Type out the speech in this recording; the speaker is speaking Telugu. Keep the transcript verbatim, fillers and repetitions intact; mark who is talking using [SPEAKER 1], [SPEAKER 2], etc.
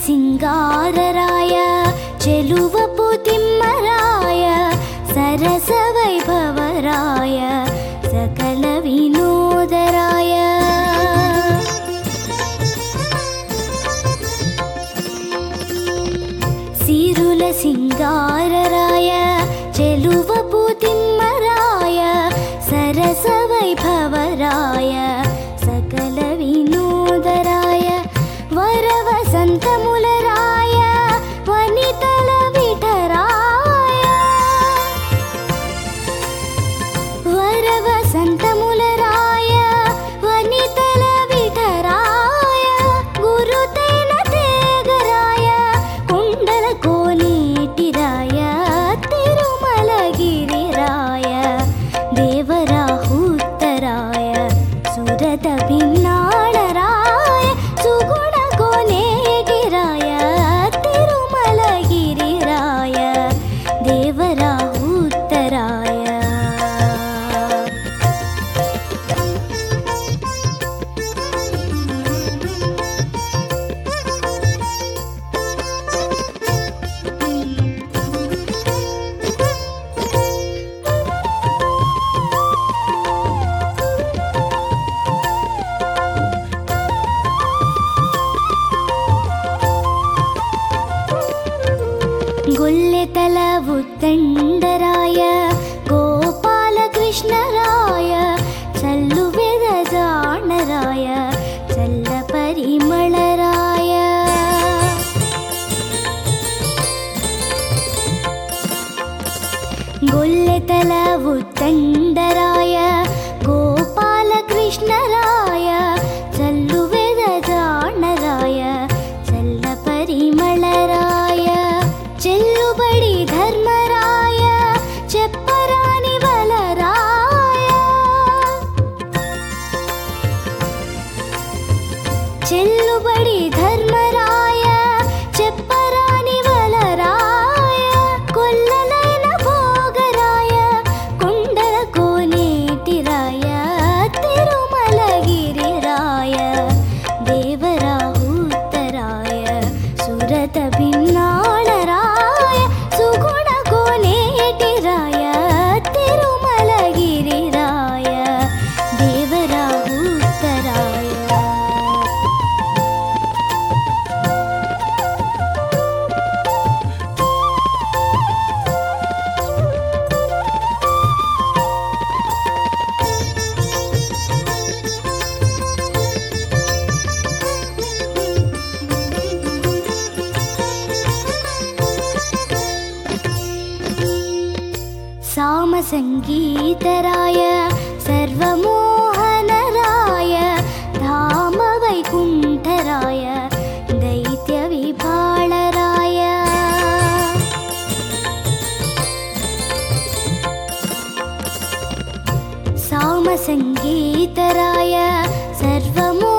[SPEAKER 1] सिंगारराय चेलुवपु तिम्मराय सरस वैभवराय सकल विनोदराय सिरुल सिंगारराय चेलुवपु तिम्मराय सरस वैभवराय सकल विनोदराय वरवसन्तमुलराय वनितल विठराय वरवसन्तमुलराय वनितल विठराय गुरुतेन तेगराय कुण्डल कोनेटिराय तिरुमलगिरिराय देवराहुत्तराय सुरत भिन्नाळराय सुगुण कोनेटिराय तिरुमलगिरिराय देवराहुत्तराय गोल्लेतल उद्दण्डराय गोपालकृष्णराय चल्लुवेदजाणराय चल्लपरिमळराय गोल्लेतल उद्दण्डराय गोपालकृष्णराय चल्लुवेदजाणराय चल्लपरिमळराय చెల్లుబడి ధర్మరాయ చెప్పరాని వలరాయ చెల్లుబడి ధర్మరాయ చెప్పరాని వలరాయ కొల్లలైన భోగరాయ కొండల కోనేటిరాయ తిరుమలగిరిరాయ దేవరాహుత్తరాయ సురత భిన్నాళరాయ సుగుణ కోనేటిరాయ తిరుమలగిరిరాయ దేవరాహుత్తరాయ साम संगीतराय सर्वमोहनराय धाम वैकुण्ठराय दैत्य विभाळराय साम संगीतराय सर्वमो